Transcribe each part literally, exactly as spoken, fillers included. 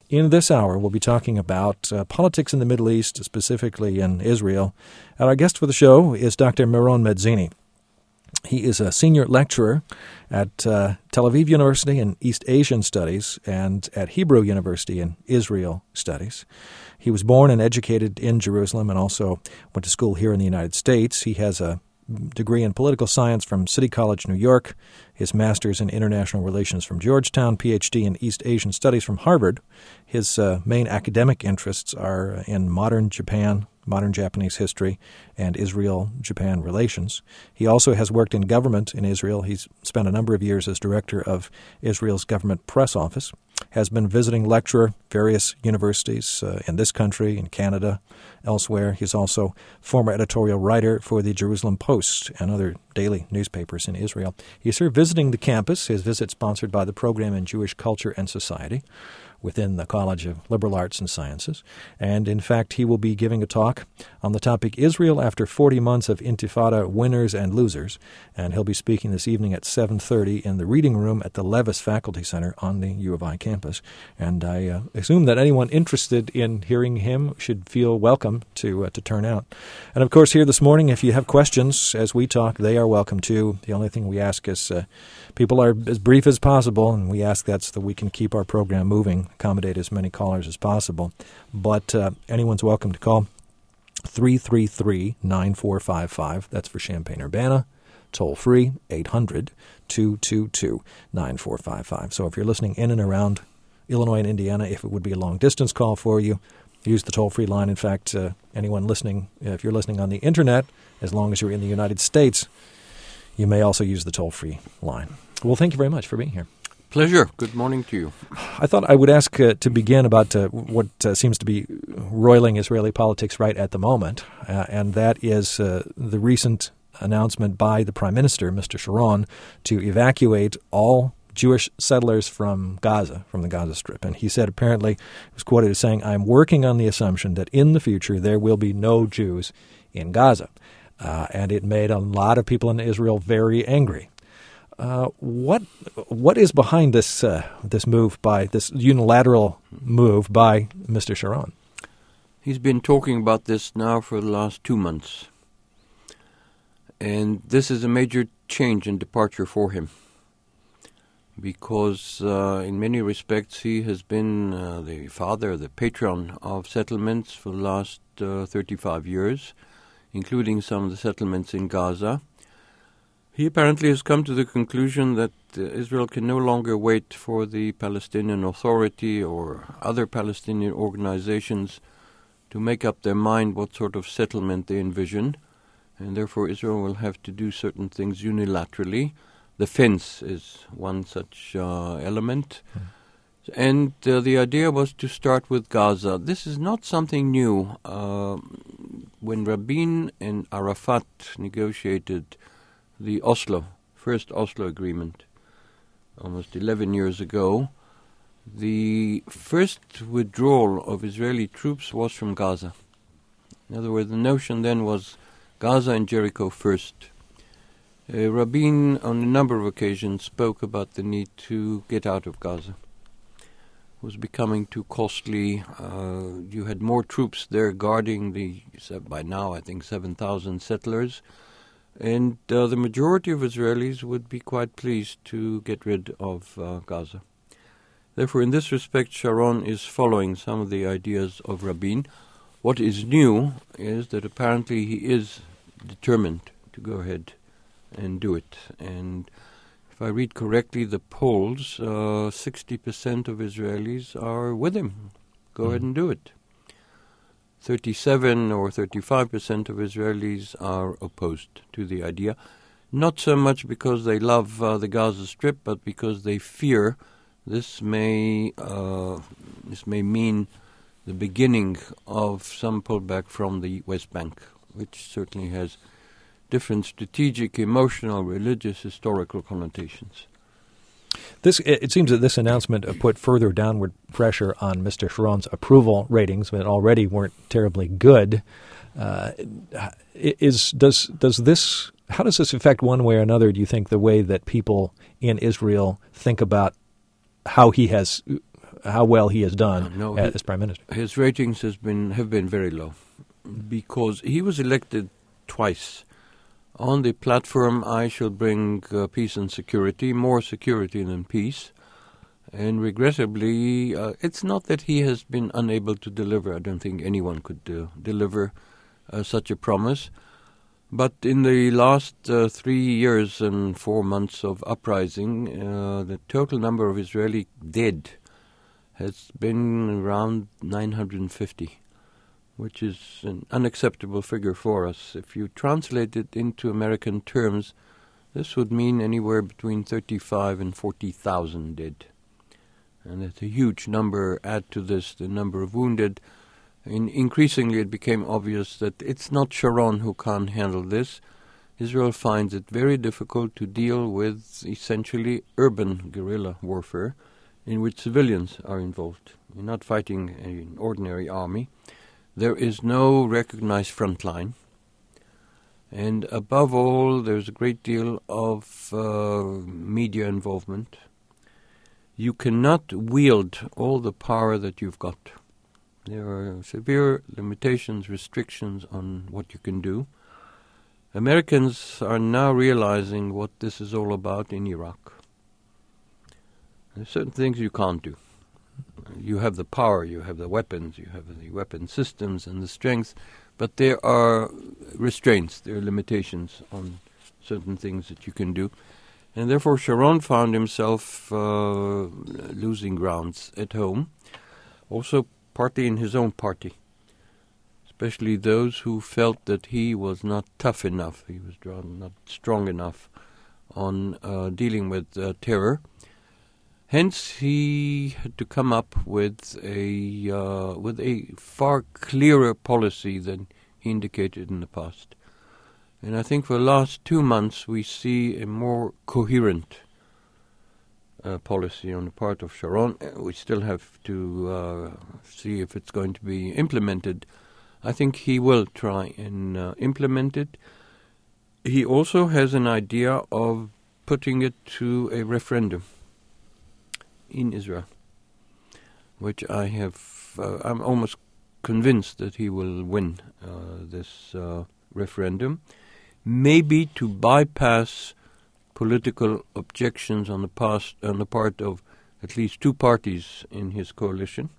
in this hour, we'll be talking about uh, politics in the Middle East, specifically in Israel. And our guest for the show is Doctor Meron Medzini. He is a senior lecturer at uh, Tel Aviv University in East Asian Studies and at Hebrew University in Israel Studies. He was born and educated in Jerusalem and also went to school here in the United States. He has a degree in political science from City College, New York, his master's in international relations from Georgetown, P H D in East Asian Studies from Harvard. His uh, main academic interests are in modern Japan, modern Japanese history, and Israel-Japan relations. He also has worked in government in Israel. He's spent a number of years as director of Israel's government press office, has been visiting lecturer various universities uh, in this country, in Canada, elsewhere. He's also former editorial writer for the Jerusalem Post and other daily newspapers in Israel. He's here visiting the campus, his visit sponsored by the Program in Jewish Culture and Society within the College of Liberal Arts and Sciences. And in fact, he will be giving a talk on the topic Israel after forty months of Intifada winners and losers. And he'll be speaking this evening at seven thirty in the reading room at the Levis Faculty Center on the U of I campus. And I uh, assume that anyone interested in hearing him should feel welcome to uh, to turn out. And of course, here this morning, if you have questions as we talk, they are welcome too. The only thing we ask is uh, people are as brief as possible, and we ask that so that we can keep our program moving, accommodate as many callers as possible. But uh, anyone's welcome to call three three three, nine four five five. That's for Champaign-Urbana. Toll free, eight hundred, two two two, nine four five five. So if you're listening in and around Illinois and Indiana, if it would be a long-distance call for you, use the toll-free line. In fact, uh, anyone listening, if you're listening on the Internet, as long as you're in the United States, you may also use the toll-free line. Well, thank you very much for being here. Pleasure. Good morning to you. I thought I would ask uh, to begin about uh, what uh, seems to be roiling Israeli politics right at the moment, uh, and that is uh, the recent announcement by the Prime Minister, Mister Sharon, to evacuate all Jewish settlers from Gaza, from the Gaza Strip. And he said, apparently, he was quoted as saying, "I'm working on the assumption that in the future there will be no Jews in Gaza." Uh, and it made a lot of people in Israel very angry. Uh, what what is behind this uh, this move by this unilateral move by Mister Sharon? He's been talking about this now for the last two months, and this is a major change and departure for him, because uh, in many respects he has been uh, the father, the patron of settlements for the last uh, thirty-five years, including some of the settlements in Gaza. He apparently has come to the conclusion that uh, Israel can no longer wait for the Palestinian Authority or other Palestinian organizations to make up their mind what sort of settlement they envision, and therefore Israel will have to do certain things unilaterally. The fence is one such uh, element. Hmm. And uh, the idea was to start with Gaza. This is not something new. Uh, when Rabin and Arafat negotiated the Oslo, first Oslo agreement, almost eleven years ago, the first withdrawal of Israeli troops was from Gaza. In other words, the notion then was Gaza and Jericho first. Uh, Rabin, on a number of occasions, spoke about the need to get out of Gaza. It was becoming too costly. Uh, you had more troops there guarding the, by now, I think, seven thousand settlers. And uh, the majority of Israelis would be quite pleased to get rid of uh, Gaza. Therefore, in this respect, Sharon is following some of the ideas of Rabin. What is new is that apparently he is determined to go ahead and do it. And if I read correctly, the polls, uh, sixty percent of Israelis are with him. Go mm-hmm. ahead and do it. thirty-seven or thirty-five percent of Israelis are opposed to the idea, not so much because they love uh, the Gaza Strip, but because they fear this may uh, this may mean the beginning of some pullback from the West Bank, which certainly has different strategic, emotional, religious, historical connotations. This it seems that this announcement put further downward pressure on Mister Sharon's approval ratings that already weren't terribly good. Uh, is does does this how does this affect one way or another? Do you think the way that people in Israel think about how he has how well he has done uh, no, as he, prime minister. His ratings has been have been very low because he was elected twice on the platform, I shall bring uh, peace and security, more security than peace. And regrettably, uh, it's not that he has been unable to deliver. I don't think anyone could uh, deliver uh, such a promise. But in the last uh, three years and four months of uprising, uh, the total number of Israeli dead has been around nine hundred fifty, which is an unacceptable figure for us. If you translate it into American terms, this would mean anywhere between thirty-five and forty thousand dead. And it's a huge number. Add to this the number of wounded. And increasingly it became obvious that it's not Sharon who can't handle this. Israel finds it very difficult to deal with essentially urban guerrilla warfare in which civilians are involved. You're not fighting an ordinary army. There is no recognized front line. And above all, there's a great deal of uh, media involvement. You cannot wield all the power that you've got. There are severe limitations, restrictions on what you can do. Americans are now realizing what this is all about in Iraq. There are certain things you can't do. You have the power, you have the weapons, you have the weapon systems and the strength, but there are restraints, there are limitations on certain things that you can do. And therefore Sharon found himself uh, losing grounds at home, also partly in his own party, especially those who felt that he was not tough enough, he was not strong enough on uh, dealing with uh, terror. Hence, he had to come up with a uh, with a far clearer policy than he indicated in the past. And I think for the last two months we see a more coherent uh, policy on the part of Sharon. We still have to uh, see if it's going to be implemented. I think he will try and uh, implement it. He also has an idea of putting it to a referendum in Israel, which I have, uh, I'm almost convinced that he will win uh, this uh, referendum, maybe to bypass political objections on the past, on the part of at least two parties in his coalition,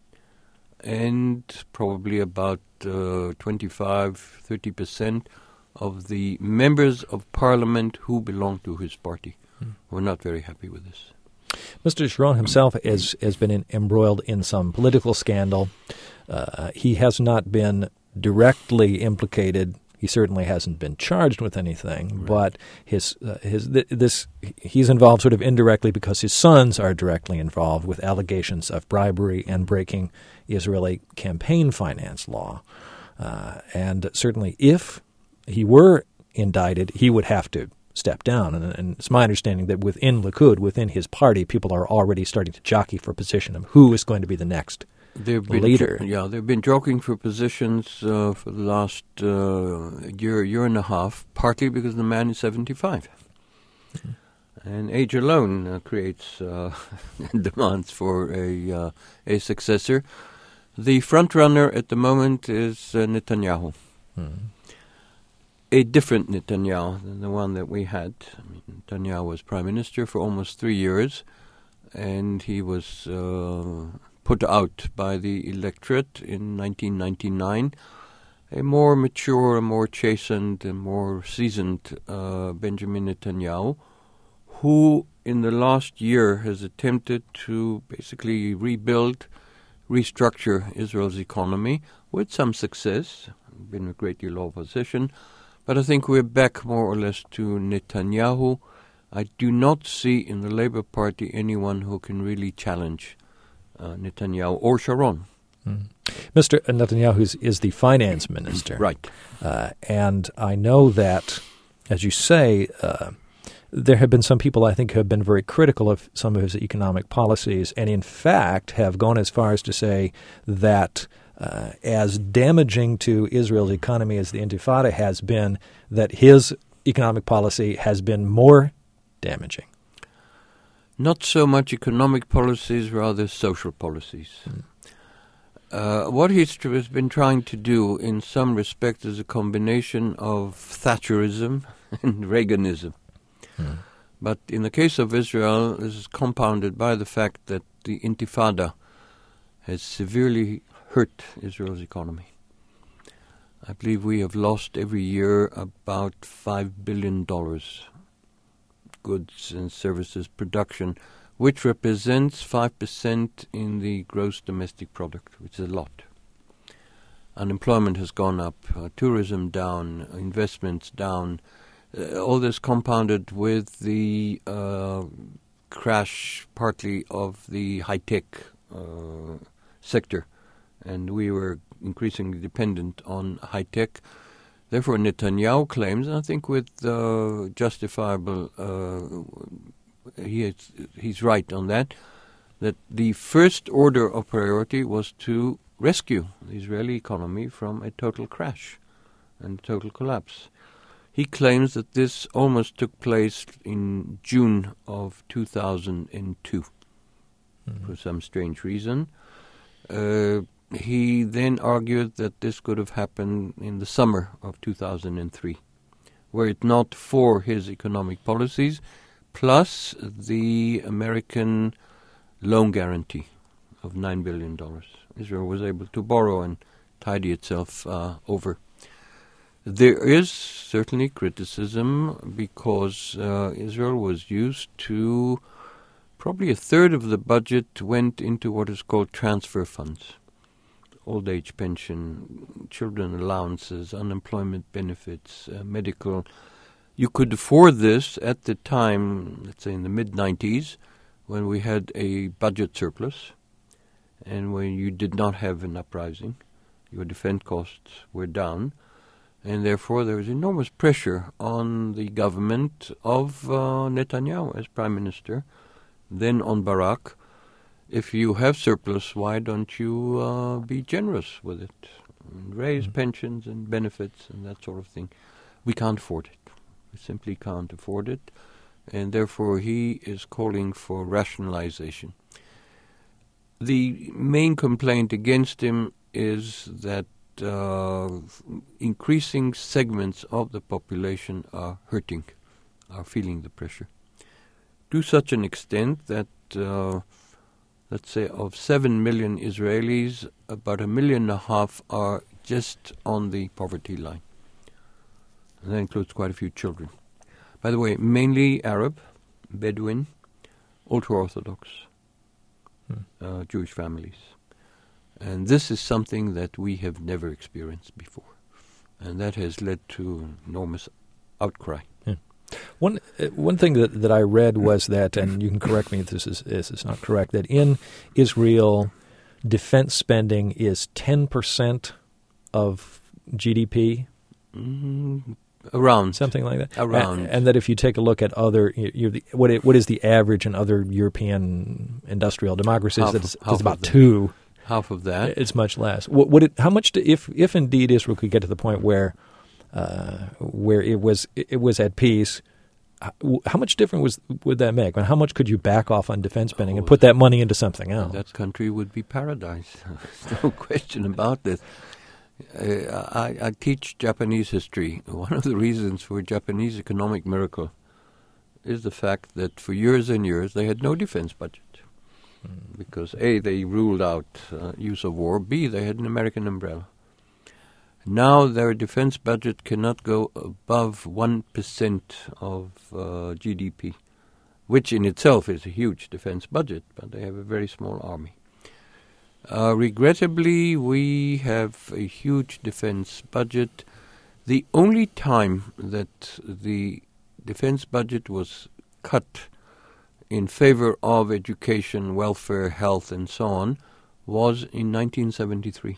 and probably about uh, twenty-five, thirty percent of the members of parliament who belong to his party hmm. were not very happy with this. Mister Sharon himself has, has been in, embroiled in some political scandal. Uh, he has not been directly implicated. He certainly hasn't been charged with anything, right. but his uh, his th- this he's involved sort of indirectly because his sons are directly involved with allegations of bribery and breaking Israeli campaign finance law. Uh, and certainly if he were indicted, he would have to step down. And, and it's my understanding that within Likud, within his party, people are already starting to jockey for position of who is going to be the next they've been leader. Jo- yeah, they've been jockeying for positions uh, for the last uh, year, year and a half, partly because the man is seventy-five. Mm-hmm. And age alone uh, creates uh, demands for a uh, a successor. The front runner at the moment is uh, Netanyahu. Mm-hmm. A different Netanyahu than the one that we had. I mean, Netanyahu was prime minister for almost three years, and he was uh, put out by the electorate in nineteen ninety-nine. A more mature, a more chastened, a more seasoned uh, Benjamin Netanyahu, who in the last year has attempted to basically rebuild, restructure Israel's economy with some success. Been a great deal of opposition. But I think we're back more or less to Netanyahu. I do not see in the Labour Party anyone who can really challenge uh, Netanyahu or Sharon. Mm. Mister Netanyahu is, is the finance minister. Right. Uh, and I know that, as you say, uh, there have been some people I think who have been very critical of some of his economic policies and in fact have gone as far as to say that Uh, as damaging to Israel's economy as the Intifada has been, that his economic policy has been more damaging. Not so much economic policies, rather social policies. Mm. Uh, what he's tr- has been trying to do in some respect is a combination of Thatcherism and Reaganism. Mm. But in the case of Israel, this is compounded by the fact that the Intifada has severely hurt Israel's economy. I believe we have lost every year about five billion dollars goods and services production, which represents five percent in the gross domestic product, which is a lot. Unemployment has gone up, uh, tourism down, investments down, uh, all this compounded with the uh, crash partly of the high-tech uh, sector, and we were increasingly dependent on high-tech. Therefore, Netanyahu claims, and I think with uh, justifiable, uh, he is, he's right on that, that the first order of priority was to rescue the Israeli economy from a total crash and total collapse. He claims that this almost took place in June of two thousand two mm-hmm. for some strange reason. Uh, He then argued that this could have happened in the summer of two thousand three, were it not for his economic policies, plus the American loan guarantee of nine billion dollars. Israel was able to borrow and tidy itself uh, over. There is certainly criticism because uh, Israel was used to, probably a third of the budget went into what is called transfer funds. Old age pension, children allowances, unemployment benefits, uh, medical. You could afford this at the time, let's say in the mid nineties, when we had a budget surplus and when you did not have an uprising. Your defense costs were down, and therefore there was enormous pressure on the government of uh, Netanyahu as prime minister, then on Barak. If you have surplus, why don't you uh, be generous with it? And raise mm-hmm. pensions and benefits and that sort of thing. We can't afford it. We simply can't afford it. And therefore he is calling for rationalization. The main complaint against him is that uh, increasing segments of the population are hurting, are feeling the pressure. To such an extent that Uh, let's say of seven million Israelis, about a million and a half are just on the poverty line. And that includes quite a few children. By the way, mainly Arab, Bedouin, ultra-Orthodox hmm. uh, Jewish families. And this is something that we have never experienced before. And that has led to enormous outcry. Yeah. One uh, one thing that, that I read was that, and you can correct me if this is, this is not correct, that in Israel, defense spending is ten percent of G D P? Mm-hmm. Around. Something like that? Around. And, and that if you take a look at other, you, you, what it, what is the average in other European industrial democracies? Half, it's, half it's about of two. Half of that. It's much less. What, what it, how much, do, if if indeed Israel could get to the point where uh, where it was it was at peace, how much difference was, would that make? I mean, how much could you back off on defense spending oh, and put that money into something else? That country would be paradise. There's no question about this. Uh, I, I teach Japanese history. One of the reasons for Japanese economic miracle is the fact that for years and years they had no defense budget. Mm. Because A, they ruled out uh, use of war. B, they had an American umbrella. Now their defense budget cannot go above one percent of uh, G D P, which in itself is a huge defense budget, but they have a very small army. Uh, regrettably, we have a huge defense budget. The only time that the defense budget was cut in favor of education, welfare, health, and so on was in nineteen seventy-three.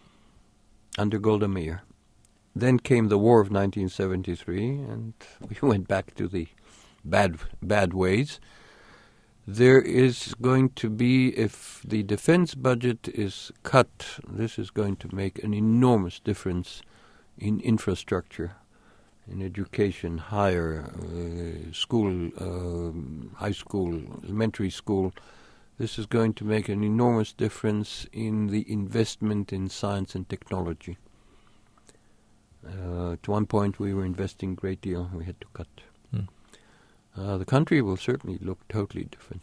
Under Golda Meir. Then came the war of nineteen seventy-three, and we went back to the bad bad ways. There is going to be, if the defense budget is cut, this is going to make an enormous difference in infrastructure, in education, higher uh, school, uh, high school, elementary school. This is going to make an enormous difference in the investment in science and technology. Uh, at one point we were investing a great deal, we had to cut. Hmm. Uh, the country will certainly look totally different.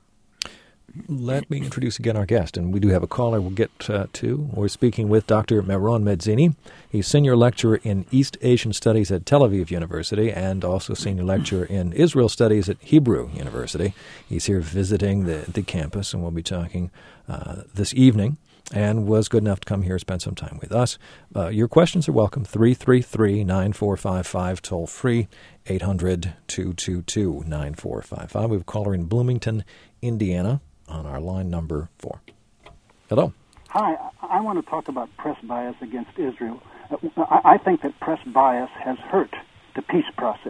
Let me introduce again our guest, and we do have a caller we'll get uh, to. We're speaking with Doctor Meron Medzini. He's senior lecturer in East Asian Studies at Tel Aviv University and also senior lecturer in Israel Studies at Hebrew University. He's here visiting the, the campus, and we'll be talking uh, this evening, and was good enough to come here and spend some time with us. Uh, your questions are welcome. three three three, nine four five five, toll free, eight hundred, two two two, nine four five five. We have a caller in Bloomington, Indiana, on our line number four. Hello. Hi, I want to talk about press bias against Israel. I think that press bias has hurt the peace process.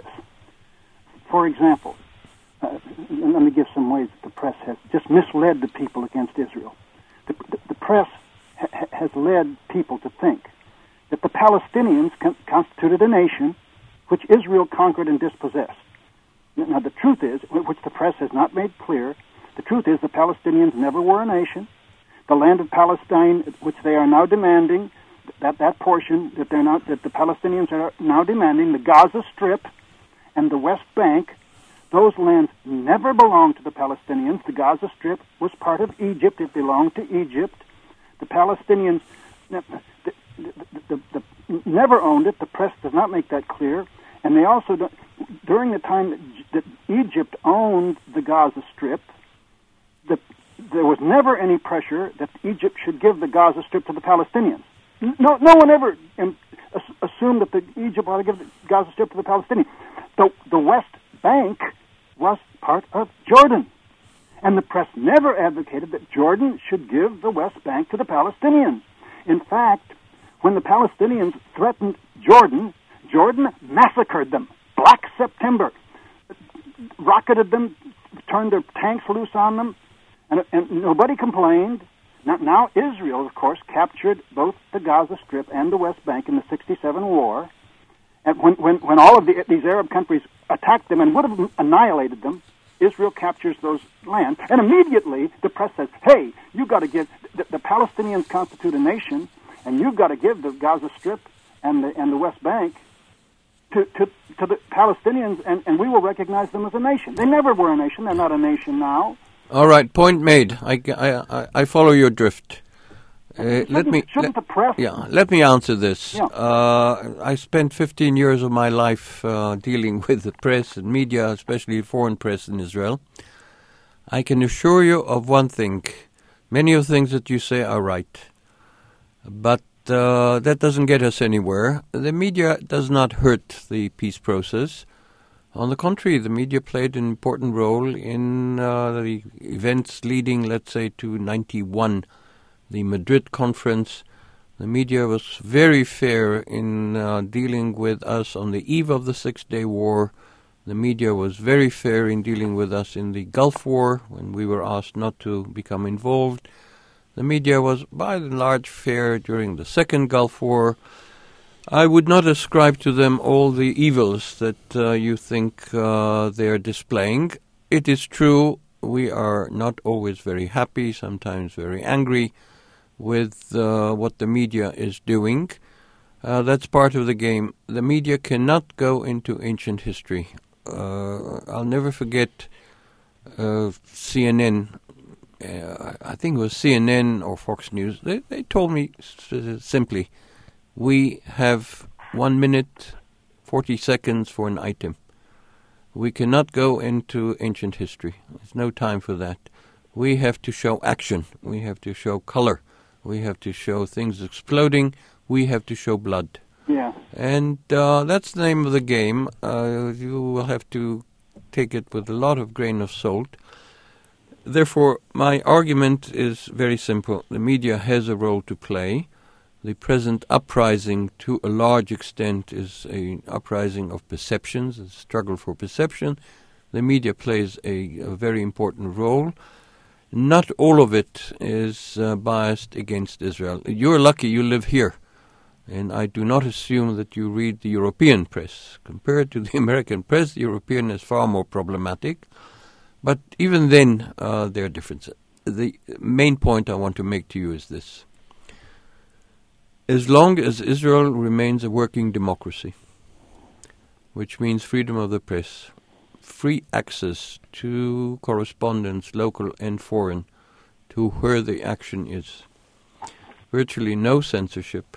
For example, uh, let me give some ways that the press has just misled the people against Israel. The, the, the press ha- has led people to think that the Palestinians con- constituted a nation which Israel conquered and dispossessed. Now, the truth is, which the press has not made clear, the truth is the Palestinians never were a nation. The land of Palestine, which they are now demanding, that, that portion that they're not, that the Palestinians are now demanding, the Gaza Strip and the West Bank, those lands never belonged to the Palestinians. The Gaza Strip was part of Egypt. It belonged to Egypt. The Palestinians the, the, the, the, the, never owned it. The press does not make that clear. And they also, don't, during the time that, that Egypt owned the Gaza Strip, The, there was never any pressure that Egypt should give the Gaza Strip to the Palestinians. No, no one ever um, assumed that the Egypt ought to give the Gaza Strip to the Palestinians. The, the West Bank was part of Jordan, and the press never advocated that Jordan should give the West Bank to the Palestinians. In fact, when the Palestinians threatened Jordan, Jordan massacred them. Black September, rocketed them, turned their tanks loose on them, And, and nobody complained. Now, now Israel, of course, captured both the Gaza Strip and the West Bank in the sixty-seven war. And when, when, when all of the, these Arab countries attacked them and would have annihilated them, Israel captures those lands. And immediately the press says, hey, you've got to give, the, the Palestinians constitute a nation, and you've got to give the Gaza Strip and the, and the West Bank to, to, to the Palestinians, and, and we will recognize them as a nation. They never were a nation. They're not a nation now. All right, point made. I, I, I follow your drift. Uh, let me shouldn't let, the press? Yeah, let me answer this. Yeah. Uh, I spent fifteen years of my life uh, dealing with the press and media, especially foreign press in Israel. I can assure you of one thing: many of the things that you say are right, but uh, that doesn't get us anywhere. The media does not hurt the peace process. On the contrary, the media played an important role in uh, the events leading, let's say, to ninety-one, the Madrid conference. The media was very fair in uh, dealing with us on the eve of the Six-Day War. The media was very fair in dealing with us in the Gulf War, when we were asked not to become involved. The media was, by and large, fair during the Second Gulf War. I would not ascribe to them all the evils that uh, you think uh, they are displaying. It is true, we are not always very happy, sometimes very angry with uh, what the media is doing. Uh, that's part of the game. The media cannot go into ancient history. Uh, I'll never forget uh, C N N. Uh, I think it was C N N or Fox News. They, they told me s- simply, we have one minute, forty seconds for an item. We cannot go into ancient history. There's no time for that. We have to show action. We have to show color. We have to show things exploding. We have to show blood. Yeah. And uh, that's the name of the game. Uh, you will have to take it with a lot of grain of salt. Therefore, my argument is very simple. The media has a role to play. The present uprising, to a large extent, is an uprising of perceptions, a struggle for perception. The media plays a, a very important role. Not all of it is uh, biased against Israel. You're lucky you live here. And I do not assume that you read the European press. Compared to the American press, the European is far more problematic. But even then, uh, there are differences. The main point I want to make to you is this. As long as Israel remains a working democracy, which means freedom of the press, free access to correspondence, local and foreign, to where the action is, virtually no censorship,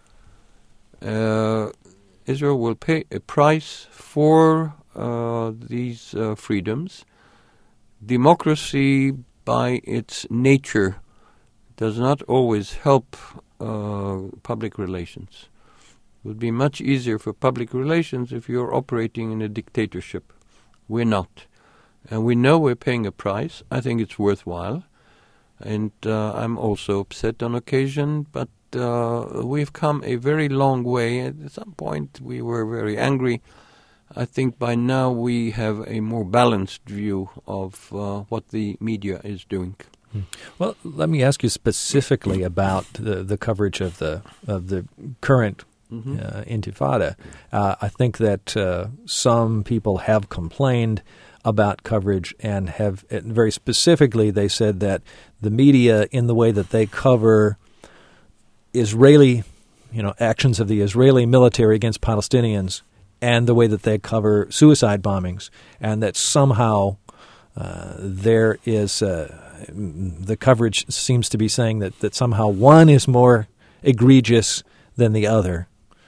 Uh, Israel will pay a price for uh, these uh, freedoms. Democracy, by its nature, does not always help uh, public relations. It would be much easier for public relations if you're operating in a dictatorship. We're not. And we know we're paying a price. I think it's worthwhile. And uh, I'm also upset on occasion, but Uh, we've come a very long way. At some point we were very angry. I think by now we have a more balanced view of uh, what the media is doing. Well, let me ask you specifically about the, the coverage of the of the current mm-hmm. uh, Intifada. Uh, I think that uh, some people have complained about coverage and have, very specifically, they said that the media, in the way that they cover Israeli, you know, actions of the Israeli military against Palestinians, and the way that they cover suicide bombings, and that somehow uh, there is uh, the coverage seems to be saying that, that somehow one is more egregious than the other.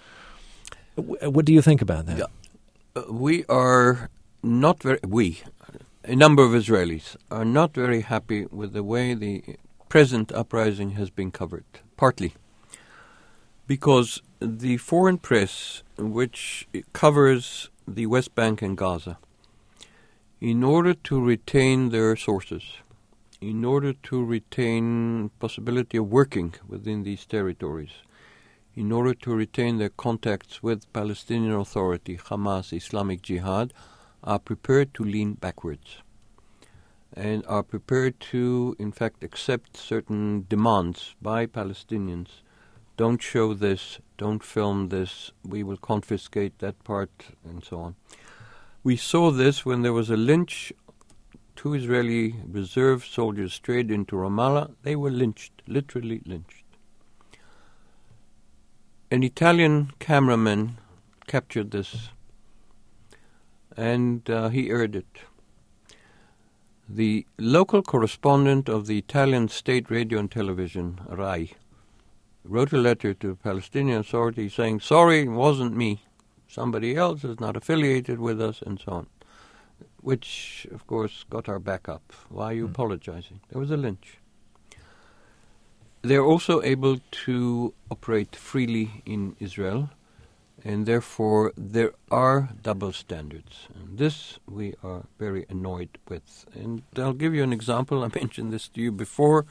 What do you think about that? Yeah. Uh, we are not very we a number of Israelis are not very happy with the way the present uprising has been covered. Partly because the foreign press, which covers the West Bank and Gaza, in order to retain their sources, in order to retain possibility of working within these territories, in order to retain their contacts with Palestinian Authority, Hamas, Islamic Jihad, are prepared to lean backwards and are prepared to, in fact, accept certain demands by Palestinians. Don't show this, don't film this, we will confiscate that part, and so on. We saw this when there was a lynch. Two Israeli reserve soldiers strayed into Ramallah. They were lynched, literally lynched. An Italian cameraman captured this, and uh, he aired it. The local correspondent of the Italian state radio and television, Rai, wrote a letter to the Palestinian Authority saying, sorry, it wasn't me. Somebody else is not affiliated with us, and so on. Which, of course, got our back up. Why are you mm. apologizing? There was a lynch. They're also able to operate freely in Israel, and therefore there are double standards. And this we are very annoyed with. And I'll give you an example. I mentioned this to you before.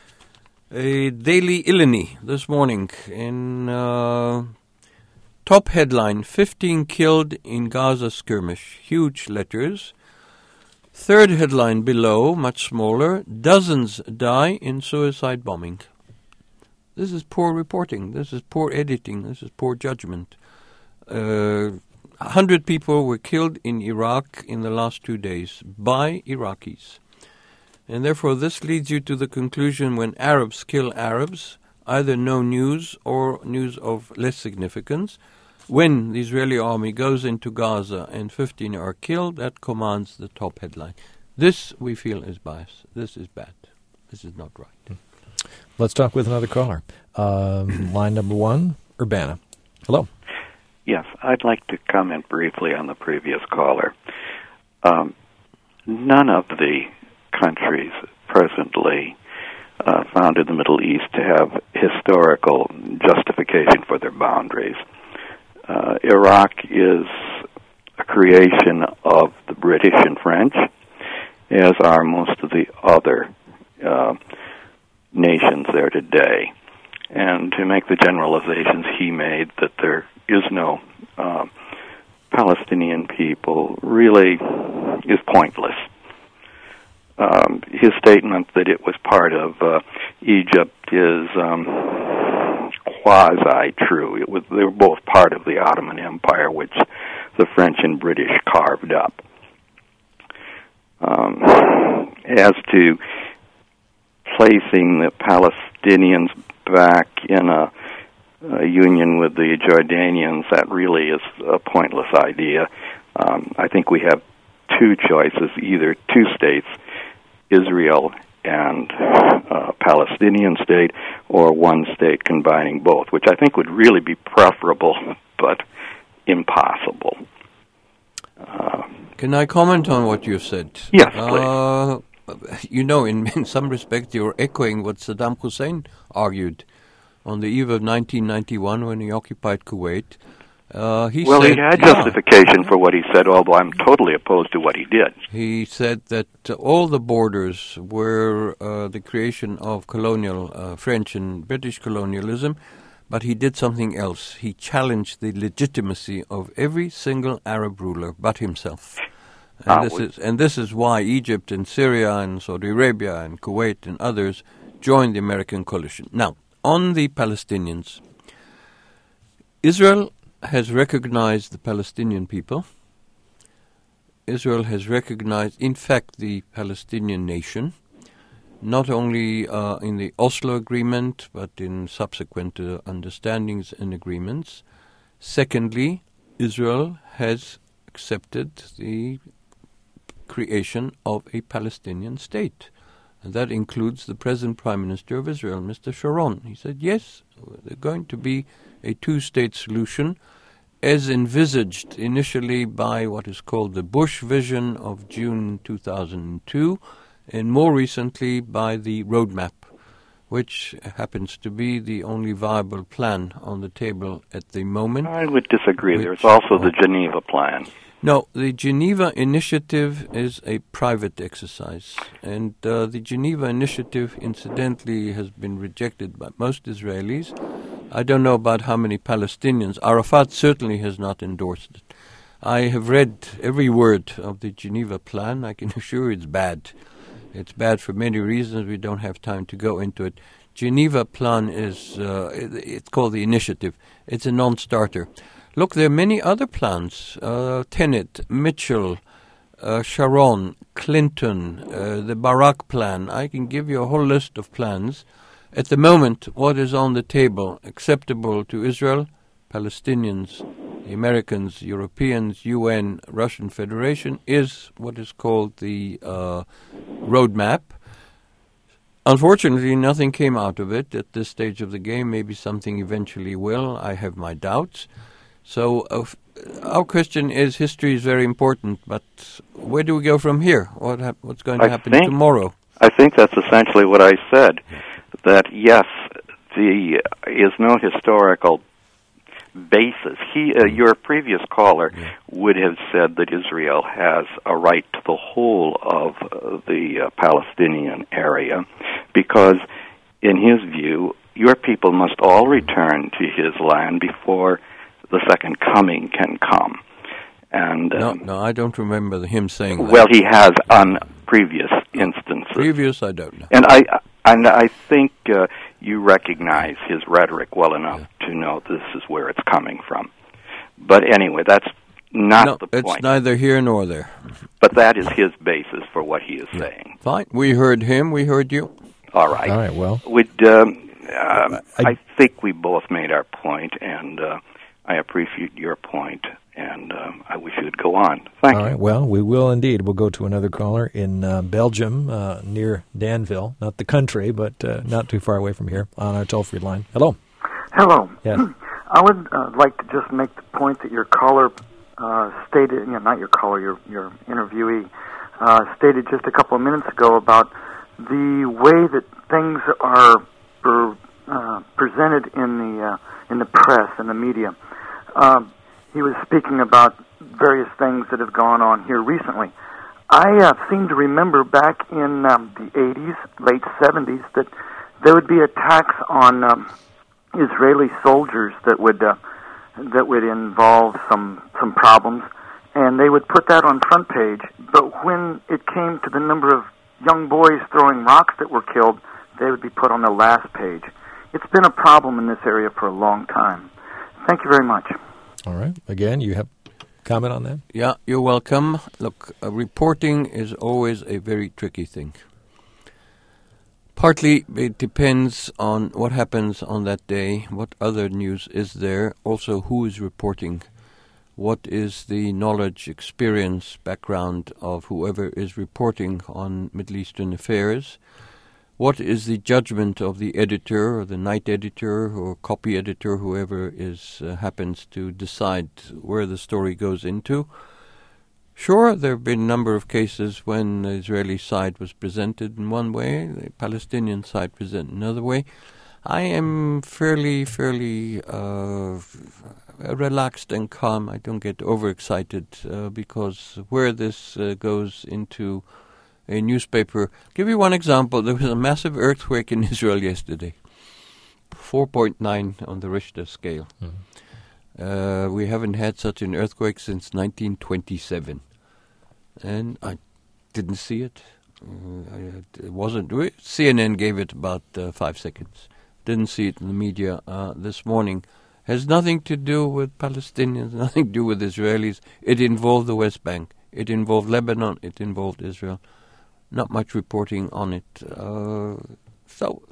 A Daily Ilani this morning in uh, top headline, fifteen killed in Gaza skirmish, huge letters. Third headline below, much smaller, dozens die in suicide bombing. This is poor reporting, this is poor editing, this is poor judgment. Uh, a hundred people were killed in Iraq in the last two days by Iraqis. And therefore this leads you to the conclusion when Arabs kill Arabs, either no news or news of less significance. When the Israeli army goes into Gaza and fifteen are killed, that commands the top headline. This, we feel, is bias. This is bad. This is not right. Let's talk with another caller. Um, line number one, Urbana. Hello. Yes, I'd like to comment briefly on the previous caller. Um, none of the countries presently uh, found in the Middle East to have historical justification for their boundaries. Uh, Iraq is a creation of the British and French, as are most of the other uh, nations there today. And to make the generalizations he made that there is no uh, Palestinian people really is pointless. Um, his statement that it was part of uh, Egypt is um, quasi-true. It was, they were both part of the Ottoman Empire, which the French and British carved up. Um, as to placing the Palestinians back in a, a union with the Jordanians, that really is a pointless idea. Um, I think we have two choices, either two states, Israel and uh, Palestinian state, or one state combining both, which I think would really be preferable, but impossible. Uh, Can I comment on what you've said? Yes, please. Uh, you know, in, in some respect, you're echoing what Saddam Hussein argued on the eve of nineteen ninety-one when he occupied Kuwait. Uh, he well, said, he had yeah, justification for what he said, although I'm totally opposed to what he did. He said that uh, all the borders were uh, the creation of colonial uh, French and British colonialism, but he did something else. He challenged the legitimacy of every single Arab ruler but himself. And, Ah, this we- is, and this is why Egypt and Syria and Saudi Arabia and Kuwait and others joined the American coalition. Now, on the Palestinians, Israel has recognized the Palestinian people. Israel has recognized, in fact, the Palestinian nation, not only uh, in the Oslo Agreement, but in subsequent uh, understandings and agreements. Secondly, Israel has accepted the creation of a Palestinian state. And that includes the present Prime Minister of Israel, Mister Sharon. He said, yes, there's going to be a two-state solution as envisaged initially by what is called the Bush Vision of June two thousand two, and more recently by the Roadmap, which happens to be the only viable plan on the table at the moment. I would disagree. Which- There's also the Geneva Plan. No, the Geneva Initiative is a private exercise, and uh, the Geneva Initiative, incidentally, has been rejected by most Israelis. I don't know about how many Palestinians. Arafat certainly has not endorsed it. I have read every word of the Geneva Plan. I can assure you it's bad. It's bad for many reasons. We don't have time to go into it. Geneva Plan is, uh, it, it's called the Initiative. It's a non-starter. Look, there are many other plans. Uh, Tenet, Mitchell, uh, Sharon, Clinton, uh, the Barak plan. I can give you a whole list of plans. At the moment, what is on the table acceptable to Israel, Palestinians, the Americans, Europeans, U N, Russian Federation is what is called the uh, Roadmap. Unfortunately, nothing came out of it at this stage of the game. Maybe something eventually will. I have my doubts. So uh, our question is, history is very important, but where do we go from here? What hap- What's going to I happen think- tomorrow? I think that's essentially what I said, that yes, there is no historical basis. He, uh, your previous caller Yeah. would have said that Israel has a right to the whole of uh, the uh, Palestinian area, because in his view, your people must all return to his land before the second coming can come. And No, um, no, I don't remember him saying that. well, he has on previous instances. Previous, I don't know. And I and I think uh, you recognize his rhetoric well enough Yeah. to know this is where it's coming from. But anyway, that's not No, the it's point. neither here nor there. But that is his basis for what he is saying. Fine. We heard him. We heard you. All right. All right, well, Would um, um, I- I think we both made our point, and uh, I appreciate your point, and um, I wish you'd go on. Thank all you. right, well, we will indeed. We'll go to another caller in uh, Belgium, uh, near Danville, not the country, but uh, not too far away from here, on our toll-free line. Hello. Hello. Yes. I would uh, like to just make the point that your caller uh, stated, you know, not your caller, your your interviewee, uh, stated just a couple of minutes ago about the way that things are per, uh, presented in the uh, in the press and the media. Uh, he was speaking about various things that have gone on here recently. I uh, seem to remember back in um, the eighties, late seventies, that there would be attacks on um, Israeli soldiers that would uh, that would involve some some problems, and they would put that on front page. But when it came to the number of young boys throwing rocks that were killed, they would be put on the last page. it's been a problem in this area for a long time. Thank you very much. All right. Again, you have comment on that? Yeah, you're welcome. Look, uh, reporting is always a very tricky thing. Partly it depends on what happens on that day, what other news is there, also who is reporting, what is the knowledge, experience, background of whoever is reporting on Middle Eastern affairs, what is the judgment of the editor or the night editor or copy editor, whoever is uh, happens to decide where the story goes into. Sure, there have been a number of cases when the Israeli side was presented in one way, the Palestinian side presented another way. I am fairly, fairly uh, relaxed and calm. I don't get overexcited uh, because where this uh, goes into a newspaper. I'll give you one example. There was a massive earthquake in Israel yesterday, four point nine on the Richter scale. Mm-hmm. Uh, we haven't had such an earthquake since nineteen twenty-seven. And I didn't see it. Uh, I, it wasn't. C N N gave it about uh, five seconds. Didn't see it in the media uh, this morning. Has nothing to do with Palestinians, nothing to do with Israelis. It involved the West Bank. It involved Lebanon. It involved Israel. Not much reporting on it. Uh, so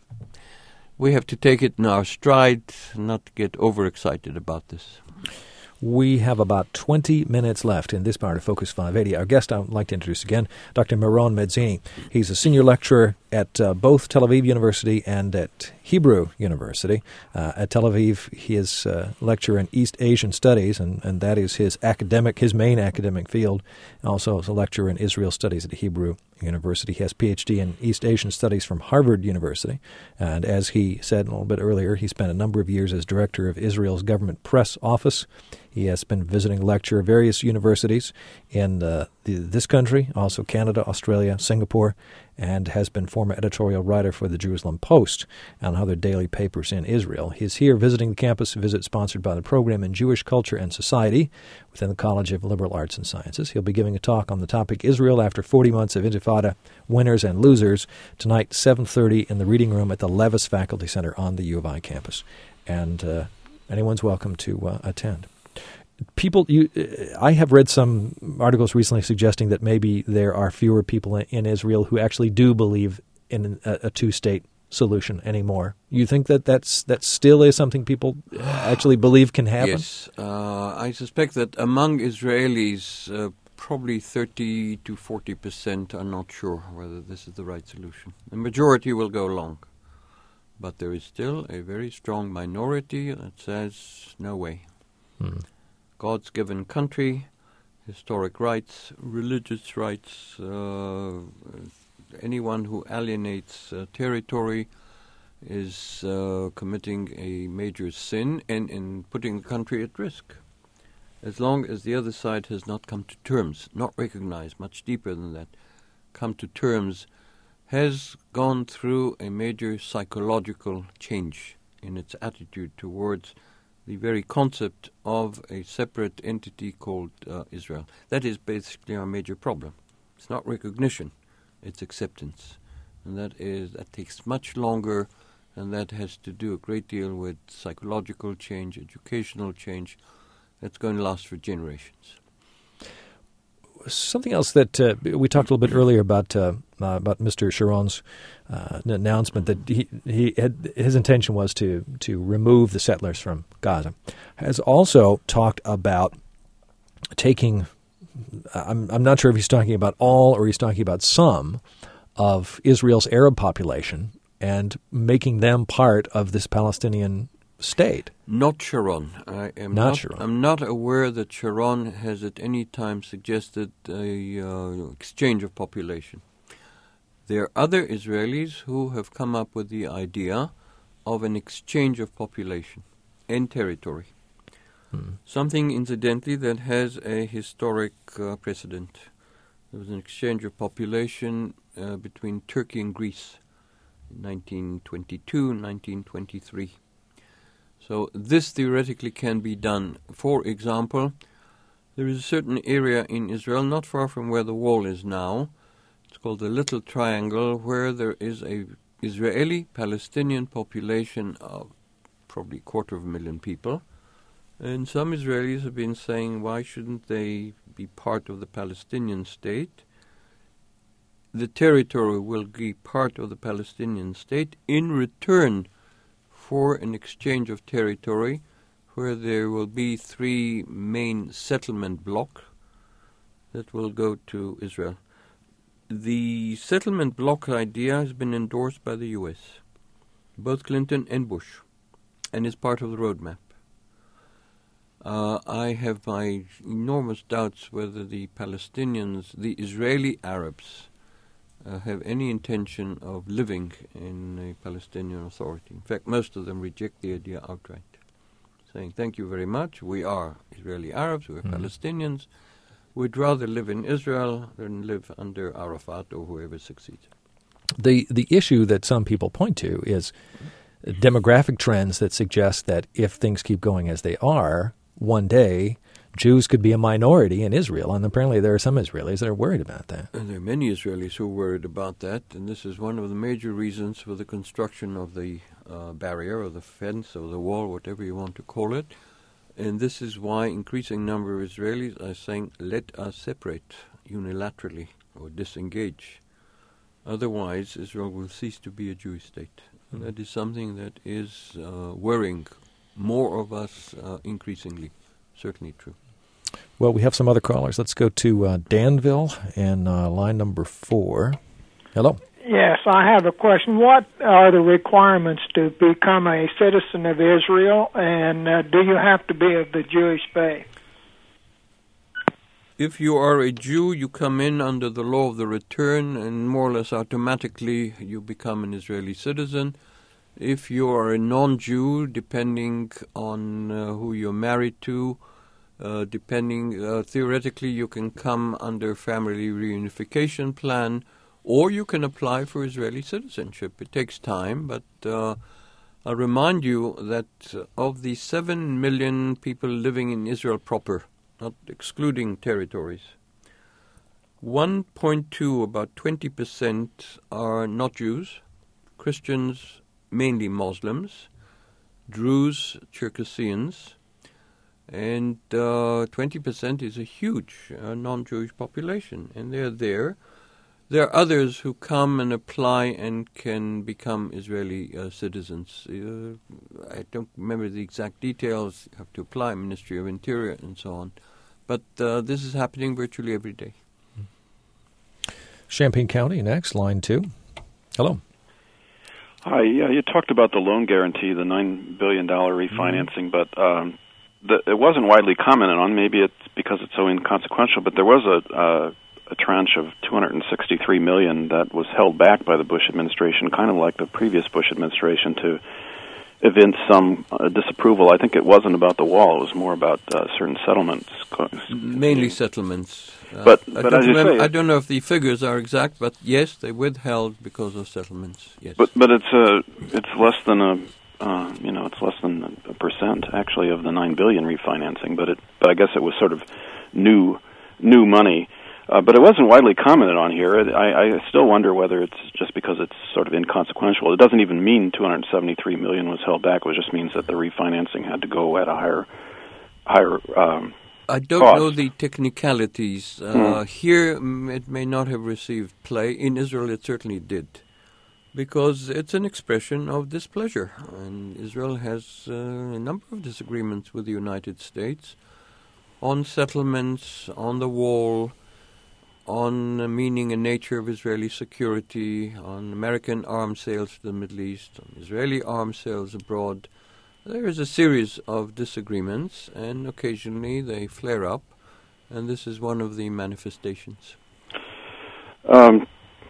we have to take it in our stride, not get overexcited about this. We have about twenty minutes left in this part of Focus five eighty. Our guest I would like to introduce again, Doctor Meron Medzini. He's a senior lecturer at uh, both Tel Aviv University and at Hebrew University. Uh, at Tel Aviv, he is a lecturer in East Asian Studies, and, and that is his academic, his main academic field. Also is a lecturer in Israel Studies at Hebrew University. He has a P H D in East Asian Studies from Harvard University. And as he said a little bit earlier, he spent a number of years as director of Israel's government press office. He has been visiting lecture at various universities in uh, the, this country, also Canada, Australia, Singapore, and has been former editorial writer for the Jerusalem Post and other daily papers in Israel. He's here visiting the campus, a visit sponsored by the Program in Jewish Culture and Society within the College of Liberal Arts and Sciences. He'll be giving a talk on the topic Israel after forty months of Intifada, Winners and Losers, tonight, seven thirty in the reading room at the Levis Faculty Center on the U of I campus. And uh, anyone's welcome to uh, attend. People, you, I have read some articles recently suggesting that maybe there are fewer people in Israel who actually do believe in a, a two-state solution anymore. You think that that's, that still is something people actually believe can happen? Yes. Uh, I suspect that among Israelis, uh, probably thirty to forty percent are not sure whether this is the right solution. The majority will go along. But there is still a very strong minority that says, no way. Hmm. God's given country, historic rights, religious rights, uh, anyone who alienates uh, territory is uh, committing a major sin and, and putting the country at risk. As long as the other side has not come to terms, not recognized, much deeper than that, come to terms, has gone through a major psychological change in its attitude towards the very concept of a separate entity called uh, Israel. That is basically our major problem. It's not recognition, it's acceptance. And that is that takes much longer, and that has to do a great deal with psychological change, educational change. That's going to last for generations. Something else that uh, we talked a little bit earlier about uh, uh, about Mister Sharon's uh, announcement that he he had, his intention was to to remove the settlers from Gaza, has also talked about taking. I'm I'm not sure if he's talking about all or he's talking about some of Israel's Arab population and making them part of this Palestinian state. Not Sharon. I am not, not Sharon. I'm not aware that Sharon has at any time suggested a uh, exchange of population. There are other Israelis who have come up with the idea of an exchange of population and territory. Hmm. Something, incidentally, that has a historic uh, precedent. There was an exchange of population uh, between Turkey and Greece in nineteen twenty-two, nineteen twenty-three. So this theoretically can be done. For example, there is a certain area in Israel, not far from where the wall is now. It's called the Little Triangle, where there is a Israeli-Palestinian population of probably a quarter of a million people. And some Israelis have been saying, why shouldn't they be part of the Palestinian state? The territory will be part of the Palestinian state in return for an exchange of territory where there will be three main settlement blocks that will go to Israel. The settlement block idea has been endorsed by the U S, both Clinton and Bush, and is part of the roadmap. Uh, I have my enormous doubts whether the Palestinians, the Israeli Arabs, uh, have any intention of living in a Palestinian authority. In fact, most of them reject the idea outright, saying, thank you very much, we are Israeli Arabs, we're mm-hmm. Palestinians, we'd rather live in Israel than live under Arafat or whoever succeeds. The the issue that some people point to is demographic trends that suggest that if things keep going as they are, one day Jews could be a minority in Israel, and apparently there are some Israelis that are worried about that. And there are many Israelis who are worried about that, and this is one of the major reasons for the construction of the uh, barrier or the fence or the wall, whatever you want to call it. And this is why increasing number of Israelis are saying, let us separate unilaterally or disengage. Otherwise, Israel will cease to be a Jewish state. And that is something that is uh, worrying more of us uh, increasingly. Certainly true. Well, we have some other callers. Let's go to uh, Danville and uh, line number four. Hello. Yes, I have a question. What are the requirements to become a citizen of Israel, and uh, do you have to be of the Jewish faith? If you are a Jew, you come in under the law of the return, and more or less automatically you become an Israeli citizen. If you are a non-Jew, depending on uh, who you're married to, uh, depending, uh, theoretically you can come under family reunification plan, or you can apply for Israeli citizenship. It takes time, but uh, I remind you that uh, of the seven million people living in Israel proper, not excluding territories, one point two, about twenty percent, are not Jews, Christians, mainly Muslims, Druze, Cherkessians, and uh, twenty percent is a huge uh, non-Jewish population, and they're there. There are others who come and apply and can become Israeli uh, citizens. Uh, I don't remember the exact details. You have to apply, Ministry of Interior and so on. But uh, this is happening virtually every day. Champaign County next, line two. Hello. Hi. Yeah, you talked about the loan guarantee, the nine billion dollars refinancing, mm-hmm. but um, the, it wasn't widely commented on. Maybe it's because it's so inconsequential, but there was a... Uh, a tranche of two hundred sixty-three million dollars that was held back by the Bush administration, kind of like the previous Bush administration, to evince some uh, disapproval. I think it wasn't about the wall; it was more about uh, certain settlements. Mainly settlements. Uh, but I, but don't as you remember, say, I don't know if the figures are exact, but yes, they withheld because of settlements. Yes. But but it's uh, it's less than a uh, you know it's less than a percent actually of the nine billion dollars refinancing. But it but I guess it was sort of new new money. Uh, but it wasn't widely commented on here. I, I still wonder whether it's just because it's sort of inconsequential. It doesn't even mean two hundred seventy-three million dollars was held back. It just means that the refinancing had to go at a higher, higher um, I don't cost. know the technicalities. Uh, hmm. Here, it may not have received play. In Israel, it certainly did, because it's an expression of displeasure. And Israel has uh, a number of disagreements with the United States on settlements, on the wall, on the meaning and nature of Israeli security, on American arms sales to the Middle East, on Israeli arms sales abroad. There is a series of disagreements, and occasionally they flare up, and this is one of the manifestations. Um,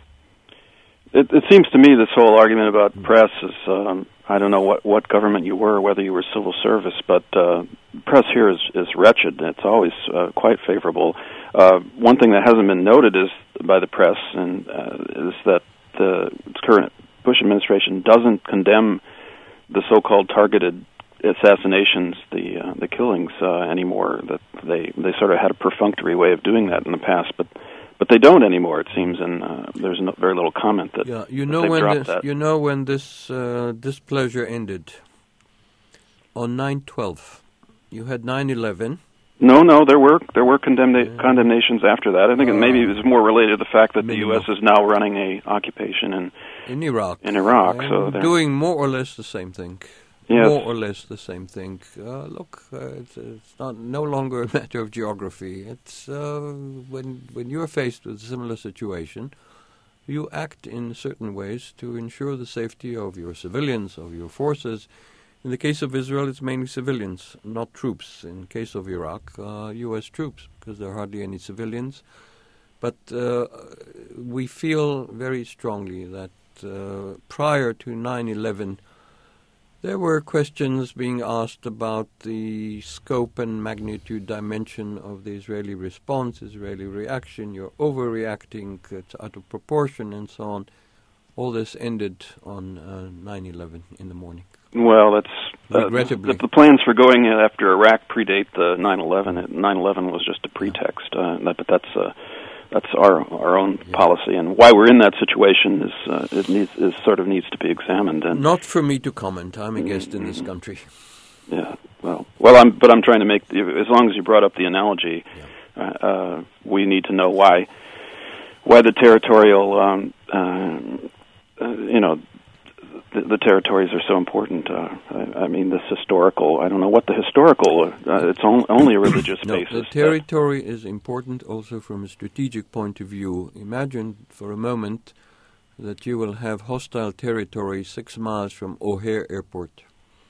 it, it seems to me this whole argument about press is, um, I don't know what, what government you were, whether you were civil service, but uh, press here is, is wretched. It's always uh, quite favorable. Uh, one thing that hasn't been noted is by the press, and uh, is that the current Bush administration doesn't condemn the so-called targeted assassinations, the uh, the killings uh, anymore. That they they sort of had a perfunctory way of doing that in the past, but but they don't anymore. It seems, and uh, there's no, very little comment that. Yeah, you that know they've when dropped this, that. you know when this uh, displeasure ended on nine twelve. You had nine eleven. No, no, there were there were condemna- condemnations after that. I think uh, maybe it was more related to the fact that minimum. the U S is now running a occupation in in Iraq. In Iraq, and so doing more or less the same thing. Yes. More or less the same thing. Uh, look, uh, it's, it's not no longer a matter of geography. It's uh, when when you are faced with a similar situation, you act in certain ways to ensure the safety of your civilians, of your forces. In the case of Israel, it's mainly civilians, not troops. In the case of Iraq, uh, U S troops, because there are hardly any civilians. But uh, we feel very strongly that uh, prior to nine eleven, there were questions being asked about the scope and magnitude dimension of the Israeli response, Israeli reaction. You're overreacting, it's out of proportion, and so on. All this ended on uh, nine eleven in the morning. Well, that's uh, regrettably. The, the plans for going after Iraq predate the nine eleven. nine eleven was just a pretext, uh, that, but that's uh, that's our our own yeah. policy, and why we're in that situation is uh, it needs is sort of needs to be examined. And not for me to comment. I'm a guest mm-hmm. in this country. Yeah, well, well, I'm but I'm trying to make the, as long as you brought up the analogy, yeah. uh, uh, we need to know why why the territorial um, uh, uh, you know. The, the territories are so important. Uh, I, I mean, this historical, I don't know what the historical, uh, it's on, only a religious no, basis. The territory is important also from a strategic point of view. Imagine for a moment that you will have hostile territory six miles from O'Hare Airport.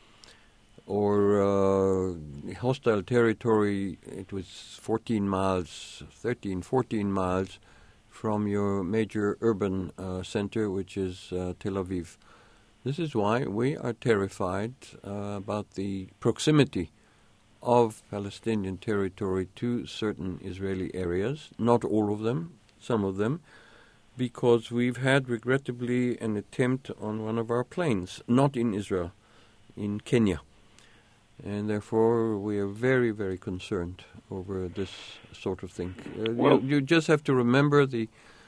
Or uh, hostile territory, it was fourteen miles, thirteen, fourteen miles from your major urban uh, center, which is uh, Tel Aviv. This is why we are terrified uh, about the proximity of Palestinian territory to certain Israeli areas, not all of them, some of them, because we've had, regrettably, an attempt on one of our planes, not in Israel, in Kenya. And therefore we are very, very concerned over this sort of thing. Uh, well, you, you just have to remember the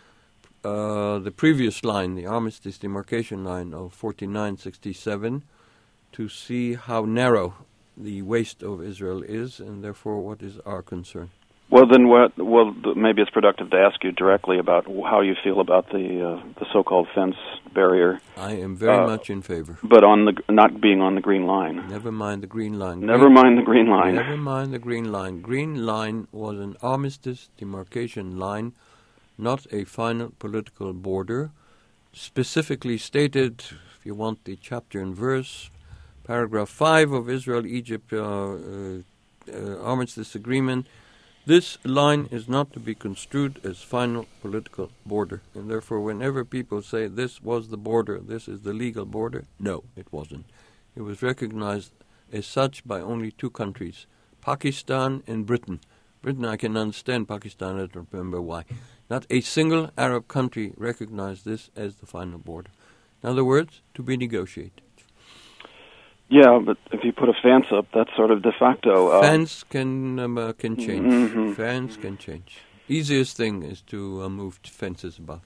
Uh, the previous line, the armistice demarcation line of forty-nine sixty-seven, to see how narrow the waist of Israel is, and therefore what is our concern. Well, then, what? Well, maybe it's productive to ask you directly about how you feel about the uh, the so-called fence barrier. I am very uh, much in favor, but on the not being on the green line. Never mind the green line. Never green, mind the green line. Never mind the green line. Green line was an armistice demarcation line, not a final political border, specifically stated, if you want the chapter and verse, paragraph five of Israel-Egypt uh, uh, uh, Armistice Agreement, this line is not to be construed as final political border. And therefore, whenever people say this was the border, this is the legal border, no, it wasn't. It was recognized as such by only two countries, Pakistan and Britain. Britain, I can understand. Pakistan, I don't remember why. Not a single Arab country recognized this as the final border. In other words, to be negotiated. Yeah, but if you put a fence up, that's sort of de facto. Uh, fence can um, uh, can change. Mm-hmm. Fence can change. Easiest thing is to uh, move fences about.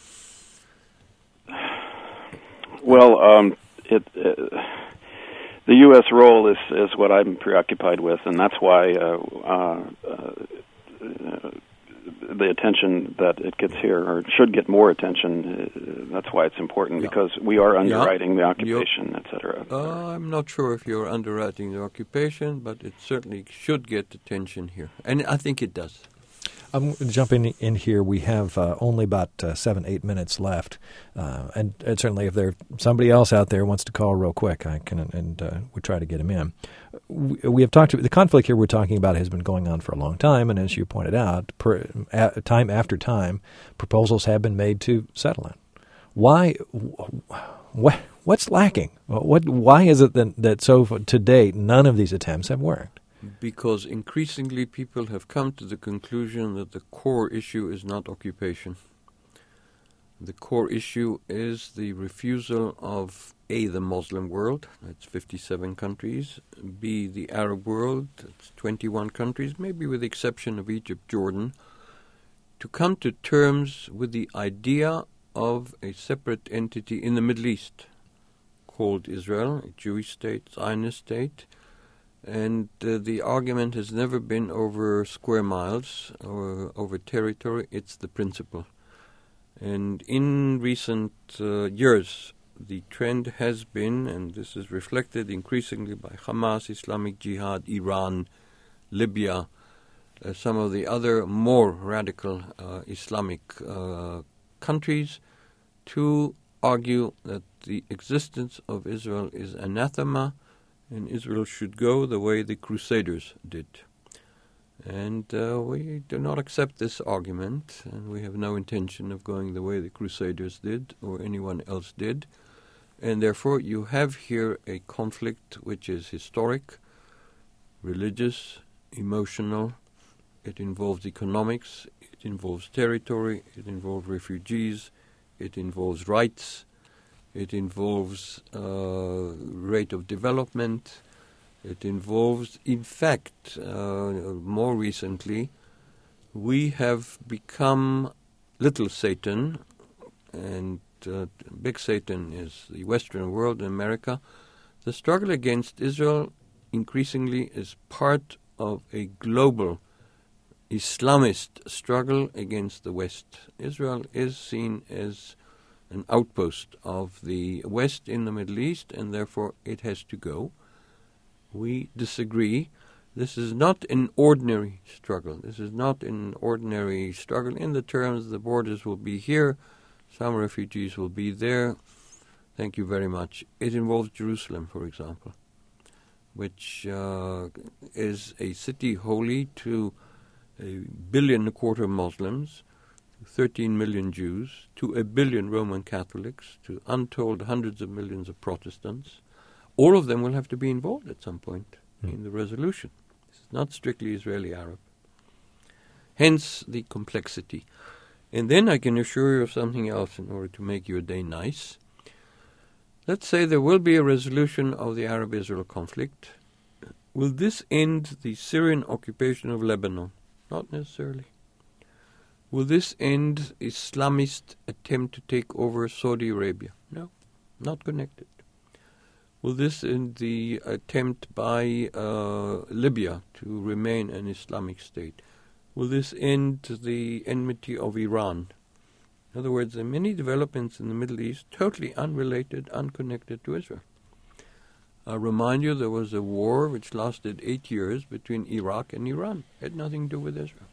Well, um, it. it The U S role is, is what I'm preoccupied with, and that's why uh, uh, uh, the attention that it gets here, or should get more attention, uh, that's why it's important, yeah. because we are underwriting yeah. the occupation, et cetera. Uh, I'm not sure if you're underwriting the occupation, but it certainly should get attention here, and I think it does. I'm jumping in here. We have uh, only about uh, seven, eight minutes left, uh, and, and certainly if there's somebody else out there wants to call real quick, I can, and uh, we try to get him in. We, we have talked. The conflict here we're talking about has been going on for a long time, and as you pointed out, per, a, time after time, proposals have been made to settle it. Why? What? What's lacking? What? Why is it that that so to date none of these attempts have worked? Because increasingly people have come to the conclusion that the core issue is not occupation. The core issue is the refusal of A, the Muslim world, that's fifty-seven countries, B, the Arab world, that's twenty-one countries, maybe with the exception of Egypt, Jordan, to come to terms with the idea of a separate entity in the Middle East called Israel, a Jewish state, Zionist state. And uh, the argument has never been over square miles or over territory. It's the principle. And in recent uh, years, the trend has been, and this is reflected increasingly by Hamas, Islamic Jihad, Iran, Libya, uh, some of the other more radical uh, Islamic uh, countries, to argue that the existence of Israel is anathema, and Israel should go the way the Crusaders did. And uh, we do not accept this argument, and we have no intention of going the way the Crusaders did or anyone else did. And therefore you have here a conflict which is historic, religious, emotional. It involves economics, it involves territory, it involves refugees, it involves rights, it involves uh, rate of development. It involves, in fact, uh, more recently, we have become little Satan, and uh, big Satan is the Western world, America. The struggle against Israel increasingly is part of a global Islamist struggle against the West. Israel is seen as an outpost of the West in the Middle East, and therefore it has to go. We disagree. This is not an ordinary struggle. This is not an ordinary struggle in the terms the borders will be here, some refugees will be there. Thank you very much. It involves Jerusalem, for example, which uh, is a city holy to a billion and a quarter Muslims, to thirteen million Jews, to a billion Roman Catholics, to untold hundreds of millions of Protestants. All of them will have to be involved at some point mm. in the resolution. This is not strictly Israeli-Arab. Hence the complexity. And then I can assure you of something else in order to make your day nice. Let's say there will be a resolution of the Arab-Israel conflict. Will this end the Syrian occupation of Lebanon? Not necessarily. Will this end Islamist attempt to take over Saudi Arabia? No, not connected. Will this end the attempt by uh, Libya to remain an Islamic state? Will this end the enmity of Iran? In other words, there are many developments in the Middle East totally unrelated, unconnected to Israel. I remind you there was a war which lasted eight years between Iraq and Iran. It had nothing to do with Israel.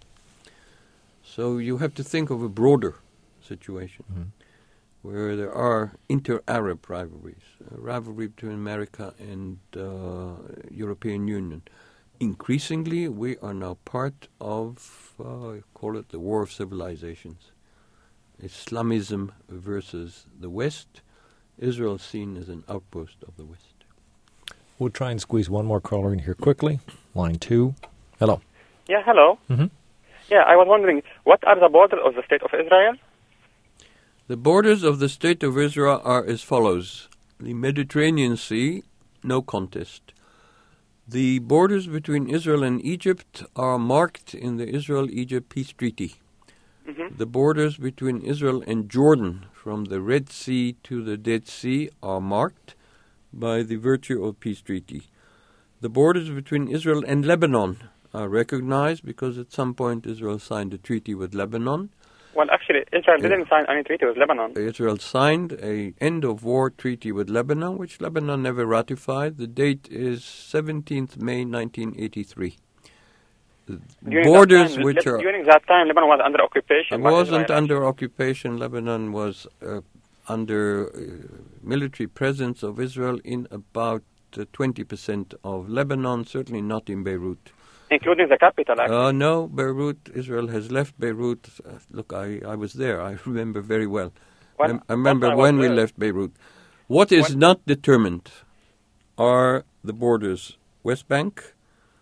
So you have to think of a broader situation. Mm-hmm. Where there are inter-Arab rivalries, a rivalry between America and uh, European Union. Increasingly, we are now part of, uh, call it the war of civilizations. Islamism versus the West. Israel seen as an outpost of the West. We'll try and squeeze one more caller in here quickly. Line two. Hello. Yeah, hello. Mm-hmm. Yeah, I was wondering, what are the borders of the State of Israel? The borders of the State of Israel are as follows. The Mediterranean Sea, no contest. The borders between Israel and Egypt are marked in the Israel-Egypt Peace Treaty. Mm-hmm. The borders between Israel and Jordan, from the Red Sea to the Dead Sea, are marked by the virtue of Peace Treaty. The borders between Israel and Lebanon are recognized because at some point Israel signed a treaty with Lebanon. Well, actually, Israel didn't sign any treaty with Lebanon. Israel signed an end-of-war treaty with Lebanon, which Lebanon never ratified. The date is seventeenth of May, nineteen eighty-three. During Borders that time, which Le- are... During that time, Lebanon was under occupation. It wasn't under occupation. Lebanon was uh, under uh, military presence of Israel in about uh, twenty percent of Lebanon, certainly not in Beirut. Including the capital, actually. Uh, no, Beirut, Israel has left Beirut. Uh, look, I, I was there. I remember very well. Well, I, I remember I when there. we left Beirut. What is when? not determined are the borders West Bank,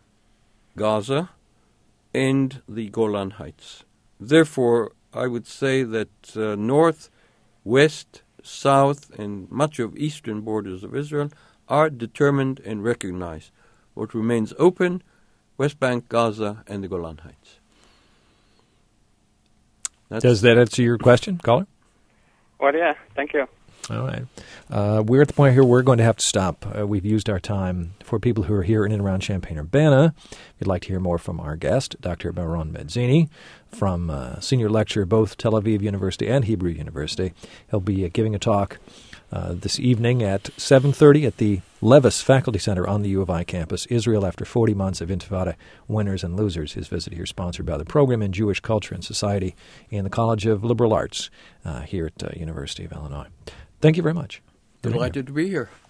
Gaza, and the Golan Heights. Therefore, I would say that uh, north, west, south, and much of eastern borders of Israel are determined and recognized. What remains open, West Bank, Gaza, and the Golan Heights. That's Does that answer your question, caller? Well, yeah, thank you. All right. Uh, we're at the point here where we're going to have to stop. Uh, we've used our time. For people who are here in and around Champaign-Urbana, if you'd like to hear more from our guest, Doctor Meron Medzini, from uh, senior lecturer both Tel Aviv University and Hebrew University. He'll be uh, giving a talk uh, this evening at seven thirty at the Levis Faculty Center on the U of I campus, Israel After forty Months of Intifada, Winners and Losers. His visit here sponsored by the Program in Jewish Culture and Society in the College of Liberal Arts uh, here at uh, University of Illinois. Thank you very much. Delighted to be here.